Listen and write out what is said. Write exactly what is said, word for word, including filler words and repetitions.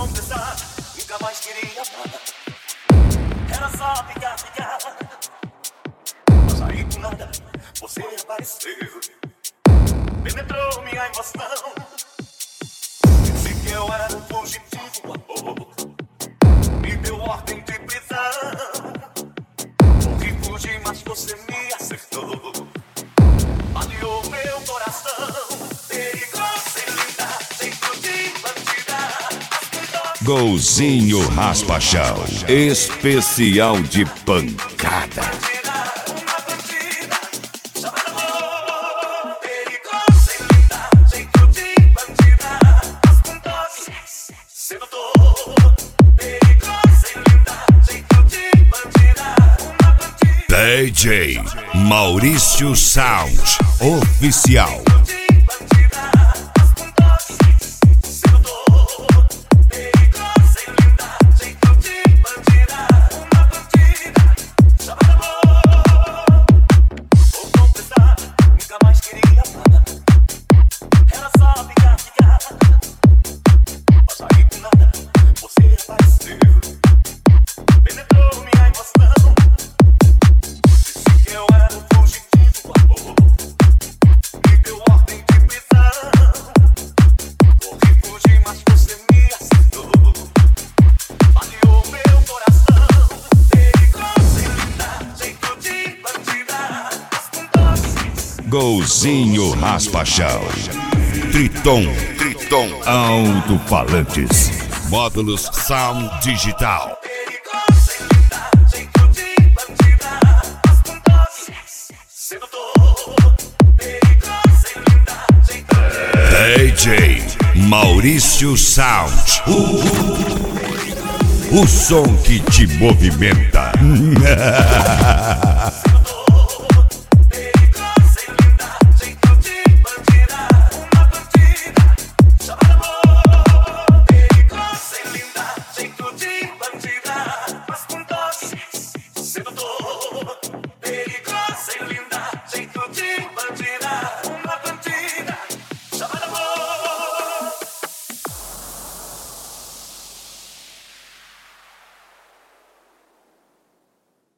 confessar, nunca mais queria amar. Era só ficar, ficar. Mas aí do nada você apareceu, penetrou minha emoção. Disse que eu era um fugitivo amor, me deu ordem de prisão. Corri, fugi, mas você me acertou, baleou meu coração. Perigosa e linda, jeito de bandida. Golzinho Raspa-Chão, especial de pancada. D J Maurício Sound Oficial. Golzinho Raspa-Chão, Triton, Triton Alto-Falantes, módulos Sound Digital. D J Maurício Sound, o, o som que te movimenta.